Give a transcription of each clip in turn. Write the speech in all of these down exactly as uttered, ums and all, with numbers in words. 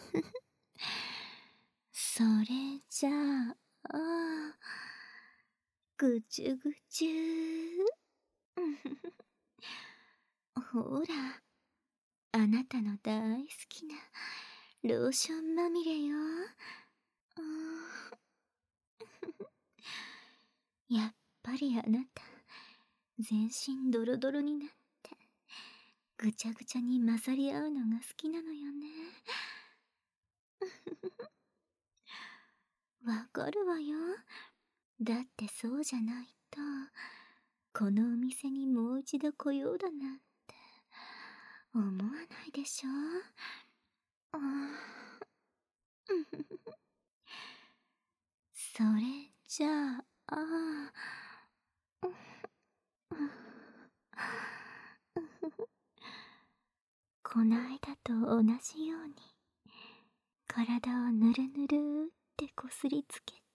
それじゃあ、ぐちゅぐちゅ。ほら、あなたの大好きなローションまみれよ。やっぱりあなた、全身ドロドロになって、ぐちゃぐちゃに混ざり合うのが好きなのよね。わかるわよ。だってそうじゃないと、このお店にもう一度来ようだなんて、思わないでしょ。あそれじゃあ、こないだと同じように、体をぬるぬるってこすりつけて、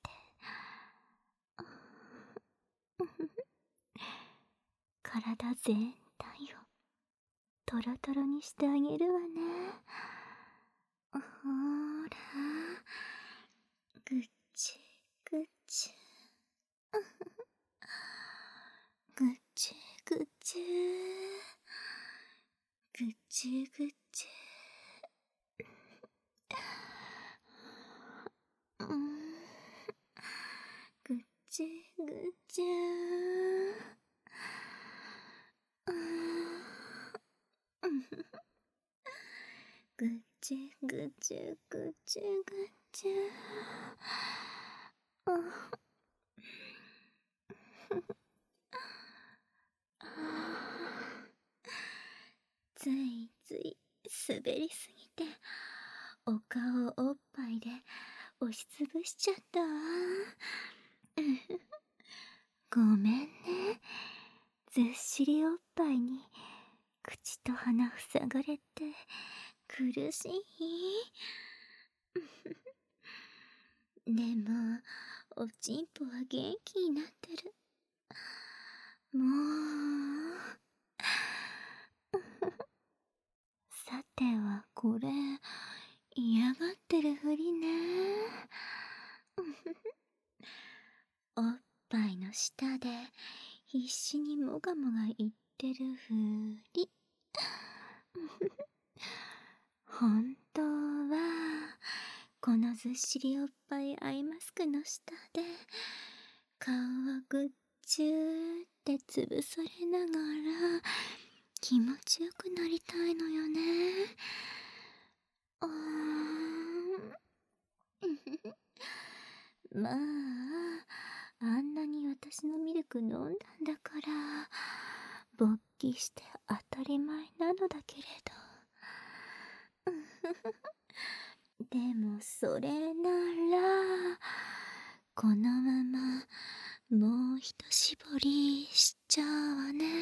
体全体をトロトロにしてあげるわね。ほーら、ぐっちぐっちぐっちぐっちぐっちぐっちぐっちぐっちぐっちぐっちぐっちぐっちついつい滑りすぎてお顔をおっぱいで押しつぶしちゃったわ。ごめんね。ずっしりおっぱいに口と鼻塞がれて苦しい。でもおちんぽは元気になってる。もうさてはこれ嫌がってるふりね。おっぱいの下で必死にもがもが言ってるふり。本当はこのずっしりおっぱいアイマスクの下で顔をぐっちゅーって潰されながら気持ちよくなりたいのよね。あーまああんなに私のミルク飲んだんだから勃起して当たり前なのだけれどでもそれならこのままもうひとしぼりしちゃうわね。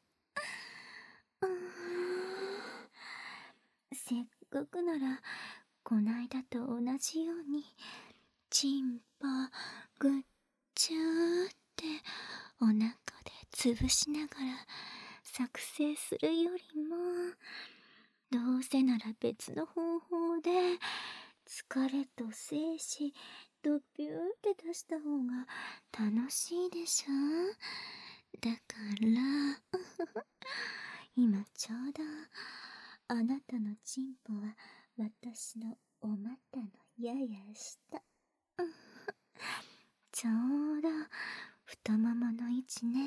せっかくならこないだと同じようにチンポぐっちゅーってお腹で潰しながら作成するよりもどうせなら別の方法で疲れと精子ドピューって出した方が楽しいでしょ。だから今ちょうどあなたのチンポは私のお股のやや下ちょうど太ももの位置ね。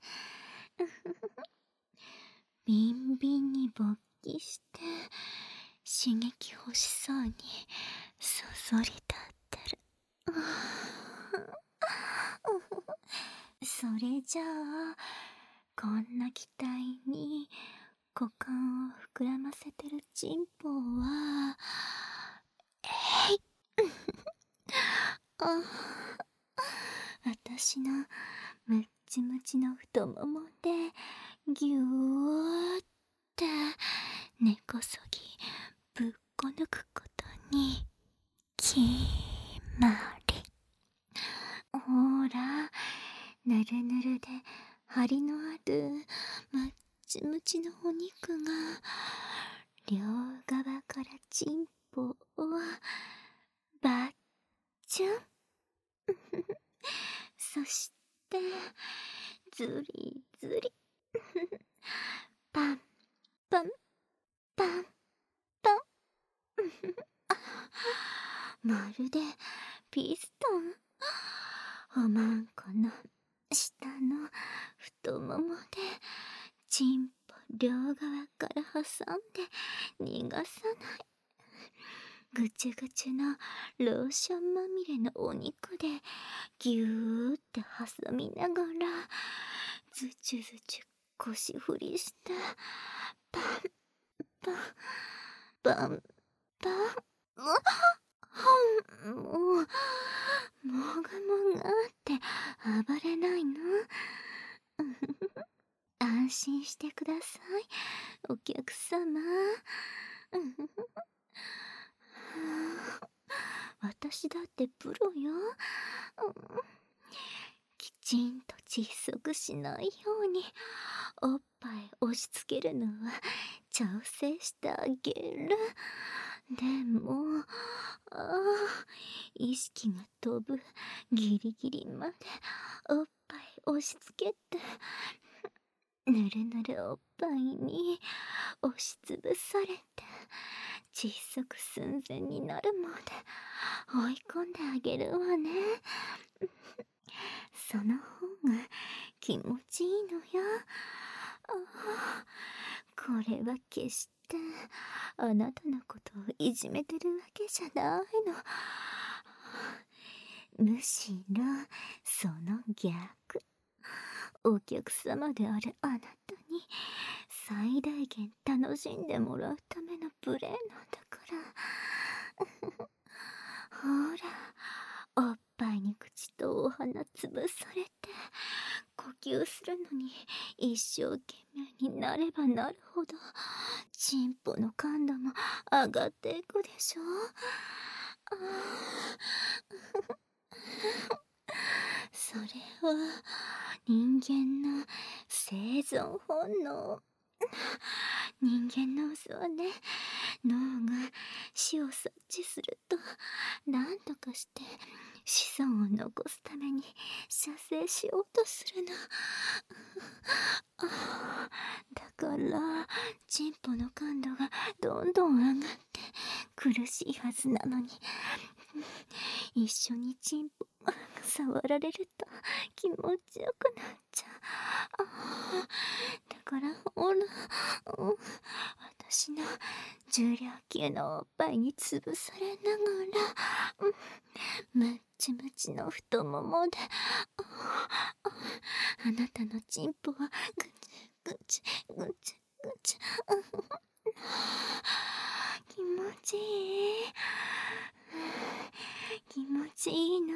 ビンビンに勃起して刺激欲しそうにそそり立ってる。それじゃあこんな期待に股間を膨らませてるチンポはえいあ私のムッチムチの太ももでぎゅーって根こそぎぶっこ抜くことに決まり。ほらぬるぬるで張りのあるムッチムチのお肉が両側からチンぽをバッチュンそしてずりずりパンパンパンパンまるでピストン。おまんこの下の太ももでチンポ両側から挟んで逃がさない。ぐちゅぐちゅのローションまみれのお肉でぎゅーって挟みながらずちゅずちゅ腰振りしてパンパンパンパンもうもがもがって暴れないの。安心してくださいお客様。私だってプロよ。きちんと窒息しないようにおっぱい押し付けるのは調整してあげる。でもああ意識が飛ぶギリギリまでおっぱい押し付けてぬるぬるおっぱいに押しつぶされて窒息寸前になるまで追い込んであげるわね。その方が気持ちいいのよ。あこれは決してあなたのことをいじめてるわけじゃないの。むしろその逆。お客様であるあなたに最大限楽しんでもらうためのプレーなんだからほらおっぱいに口とお鼻つぶされて呼吸するのに一生懸命になればなるほどチンポの感度も上がっていくでしょ。あそれは人間の生存本能。人間の嘘はね、脳が死を察知すると何とかして子孫を残すために射精しようとするの。だからチンポの感度がどんどん上がって苦しいはずなのに一緒にチンポ触られると気持ちよくなっちゃう。あだからほら、うん、私の重量級のおっぱいに潰されながら、うん、むっちむちの太ももで、あなたのチンポはぐちぐちぐちぐち、気持ちいい気持ちいいの。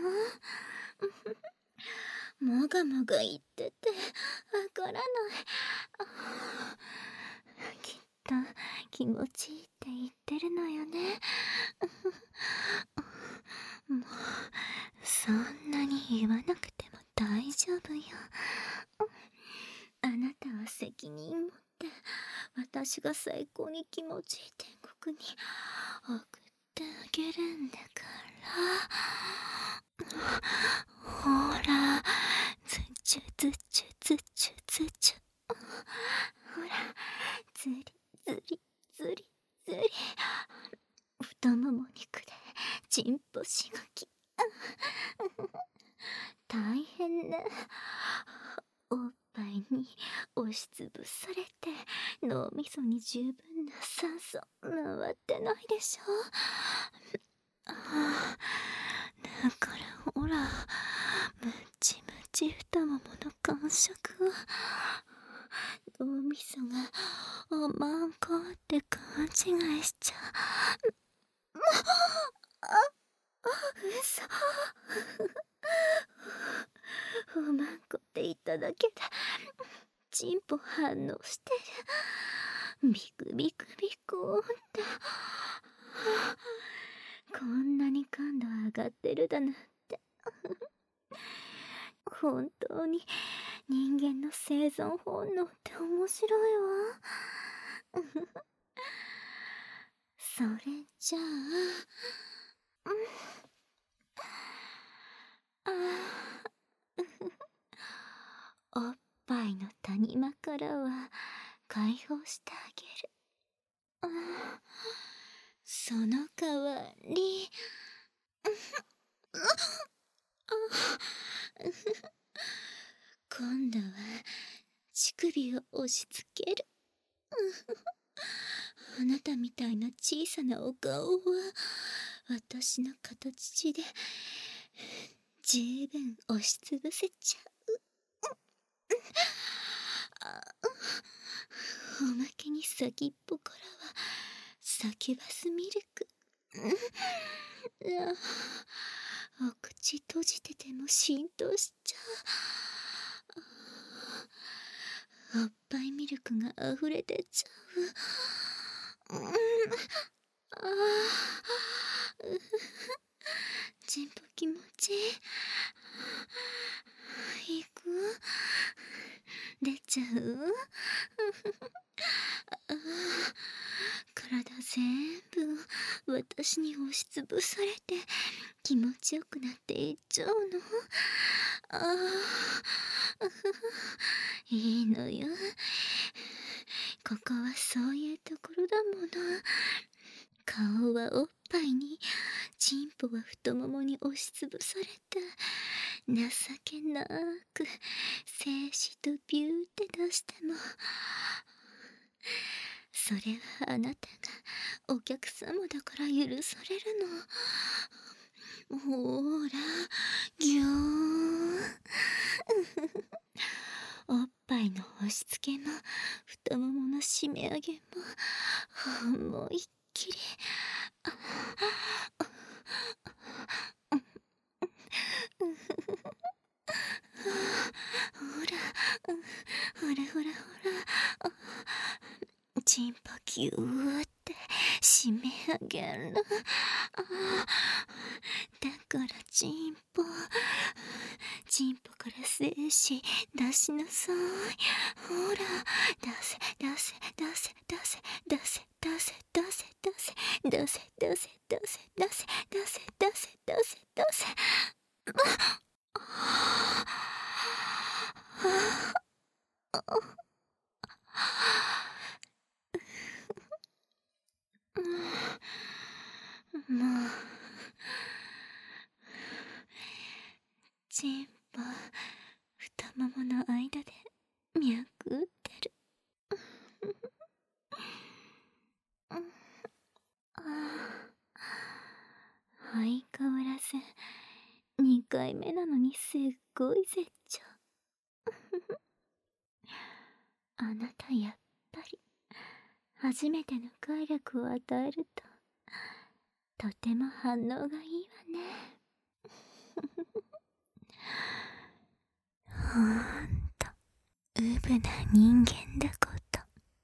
もがもが言っててわからない。きっと気持ちいいって言ってるのよね。もうそんなに言わなくても大丈夫よ。あなたは責任持って私が最高に気持ちいい天国に送ってあげるんだから。ほらずちゅずちゅずちゅずちゅ、ほらずりずりずりずり太もも肉でチンポしごき大変ね。おっぱいに押しつぶされて脳みそに十分な酸素回ってないでしょ。あだからほらむちむち太ももの感触は脳みそがおまんこって勘違いしちゃう。あ嘘おまんこって言っただけでチンポ反応してる。ビクビクビクってこんなに感度上がってるだなんて本当に人間の生存本能って面白いわ。 それじゃあ、うん、ああ、おっぱいの谷間からは解放してあげる。ああ、その代わり、今度は乳首を押し付ける。あなたみたいな小さなお顔は私の形で十分押しつぶせちゃう。おまけに先っぽからはサキュバスミルク。お口閉じてても浸透しちゃう。おっぱいミルクが溢れ出ちゃう。うん、ああ、ちんぽ気持ちいいく出ちゃう。体全部私に押しつぶされて気持ちよくなっていっちゃうの。ああ、いいのよ。ここはそういうところだもの。顔はおっぱいに、チンポは太ももに押しつぶされた。情けなく精子とビューって出しても、それはあなたがお客様だから許されるの。ほーら、ぎょーおっぱいの押し付けも太ももの締め上げも思いっきり。ほら、ほらほらほら、チンポギューって締め上げる。だからチンポ、チンポから精子出しなさい。ほら、出せ出せ出せ出せ出せ出せ出せ出せ出せ出せ出せ出せ出せ出せ出せ出せ。もうチンポ太ももの間で脈打ってる。相変わらずにかいめなのにすっごい絶頂。あなたやっぱり初めての快楽を与えるととても反応がいいわね。ほんとうぶな人間だこと。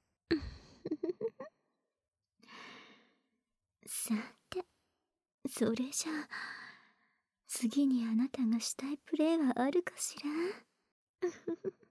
さて、それじゃあ次にあなたがしたいプレーはあるかしら。